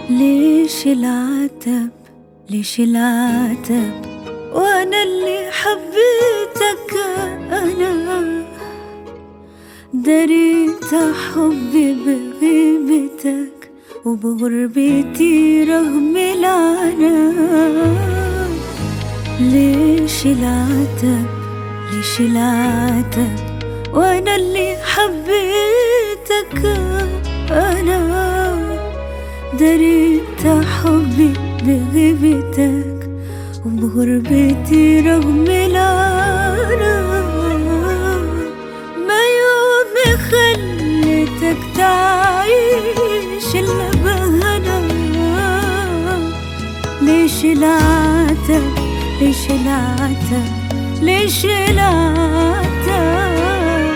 ليش العتب ليش العتب وانا اللي حبيتك انا دريت حبي بغيبتك وبغربتي رغم العناء. ليش العتب ليش العتب وانا اللي حبيتك انا دريت حبي بغيبتك وبغربتي رغم العناء. ما يوم خليتك تعيش إلا بهنا. ليش العتب ليش العتب ليش العتب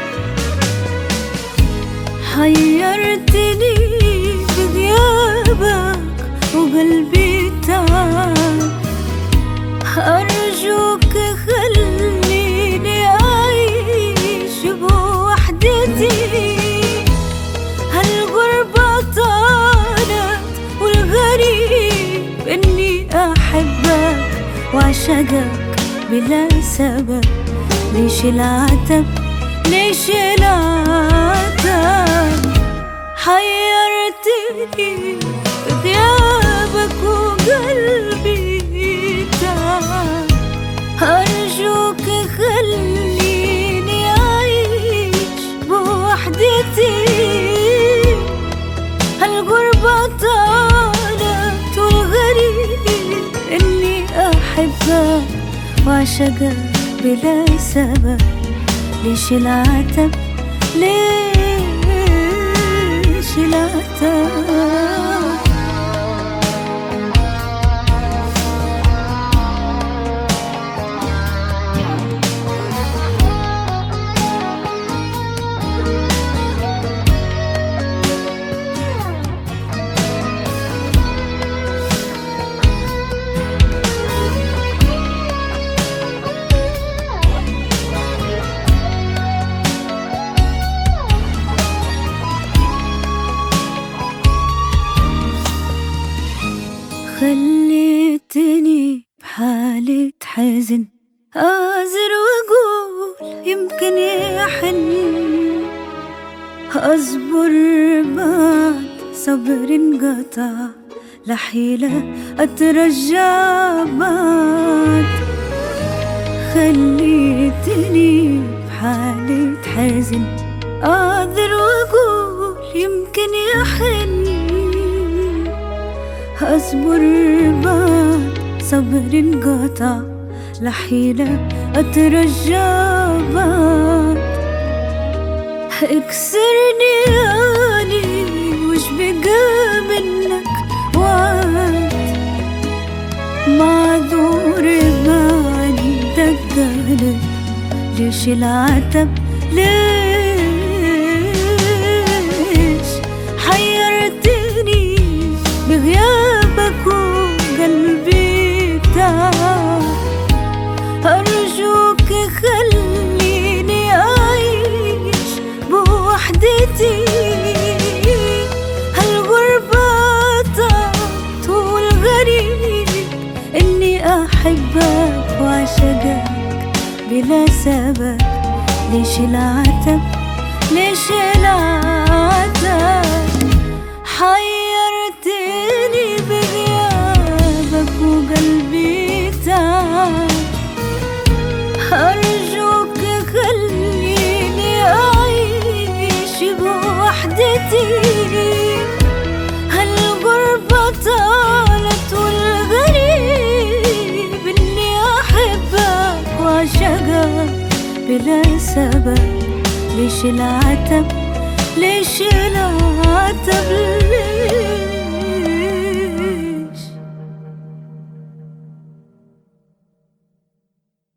حيرتني بغيابك وقلبي تعب. أرجوك خليني أعيش بوحدتي. هالغربة طالت والغريب إني أحبك وأعشقك بلا سبب. ليش العتب ليش العتب حيرتني بغيابك وقلبي تعب. أرجوك خليني أعيش بوحدتي. هالغربة طالت والغريب إني أحبك وأعشقك بلا سبب. ليش العتب ليش العتب خليتني بحالة حزن أعذر وأقول يمكن يحن. أصبر بعد صبر انقطع لحيلة أترجى بعد. خليتني بحالة حزن أعذر وأقول يمكن يحن. أصبر بعد صبر انقطع لحيلة أترجى بعد. اكسرني يعني وش بقى منك وعد. معذور ما عندك قلب. ليش العتب ليش حيرتني بغيابك وقلبي تعب. أرجوك خليني أعيش بوحدتي. هالغربة طالت والغريب إني أحبك وأعشقك بلا سبب. ليش العتب ليش العتب حيرتني بغيابك وقلبي تعب. أرجوك خليني أعيش بوحدتي. هالغربة طالت والغريب إني أحبك وأعشقك بلا سبب. ليش العتب ليش العتب